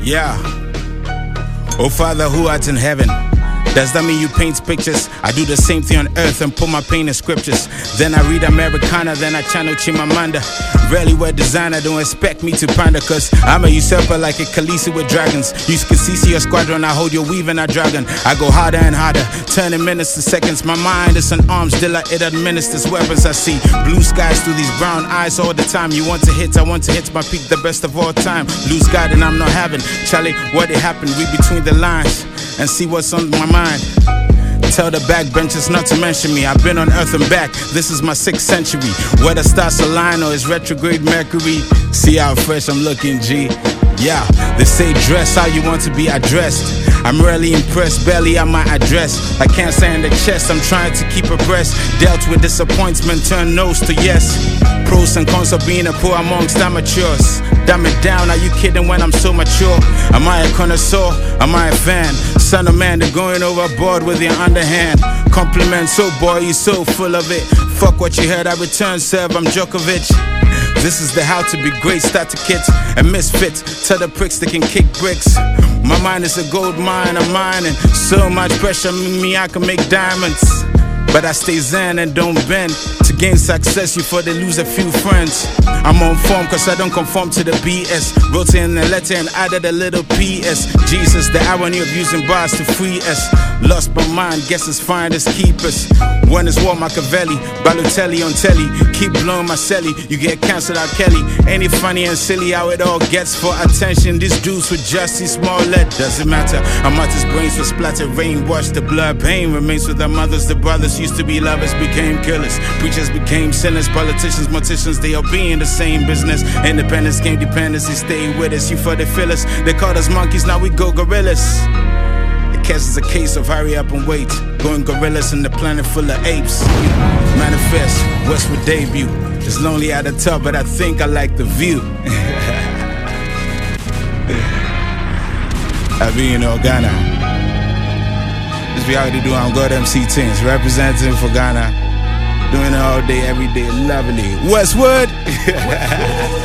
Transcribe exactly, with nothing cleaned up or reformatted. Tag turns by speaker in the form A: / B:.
A: Yeah. Oh Father who art in heaven, does that mean you paint pictures? I do the same thing on earth and put my pain in scriptures. Then I read Americana, then I channel Chimamanda. Rarely wear designer, don't expect me to panda, cause I'm a usurper like a Khaleesi with dragons. You can see your squadron, I hold your weave and I dragon. I go harder and harder, turning minutes to seconds. My mind is an arms dealer, it administers weapons. I see blue skies through these brown eyes all the time. You want to hit, I want to hit my peak, the best of all time. Lose God and I'm not having. Charlie, what it happened, read between the lines and see what's on my mind. Tell the backbenchers not to mention me. I've been on earth and back, this is my sixth century. Whether stars align or is retrograde Mercury, see how fresh I'm looking, G. Yeah, they say dress how you want to be addressed. I'm rarely impressed, barely at my address. I can't say in the chest, I'm trying to keep abreast. Dealt with disappointment, turn nose to yes. Pros and cons of being a poor amongst amateurs. Damn it down, are you kidding when I'm so mature? Am I a connoisseur? Am I a fan? Son of man, they're going overboard with your underhand. Compliments, so boy, you so full of it. Fuck what you heard, I return serve, I'm Djokovic. This is the how to be great starter kits and misfits. Tell the pricks they can kick bricks. My mind is a gold mine, I'm mining. So much pressure, me, I can make diamonds. But I stay zen and don't bend. To gain success, you for they lose a few friends. I'm on form cause I don't conform to the B S. Wrote in a letter and added a little P S. Jesus, the irony of using bars to free us. Lost my mind, guess it's fine as keepers. When it's War Machiavelli, Balotelli on telly. Keep blowing my celly, you get cancelled out Kelly. Ain't it funny and silly how it all gets for attention? These dudes with Jussie Smollett, doesn't matter. I'm out his brains with splattered rain. Watch the blood, pain remains with their mothers. The brothers used to be lovers, became killers. Preachers became sinners, politicians, morticians, they all be in the same business. Independence came dependency, stay with us. You for the fillers, they called us monkeys, now we go gorillas. The case is a case of hurry up and wait. Going gorillas in the planet full of apes. Manifest, Westwood debut. It's lonely at the top, but I think I like the view. I be in Ghana. This be how they do on God M C Tins, representing for Ghana. Doing it all day, every day, lovely. Westwood!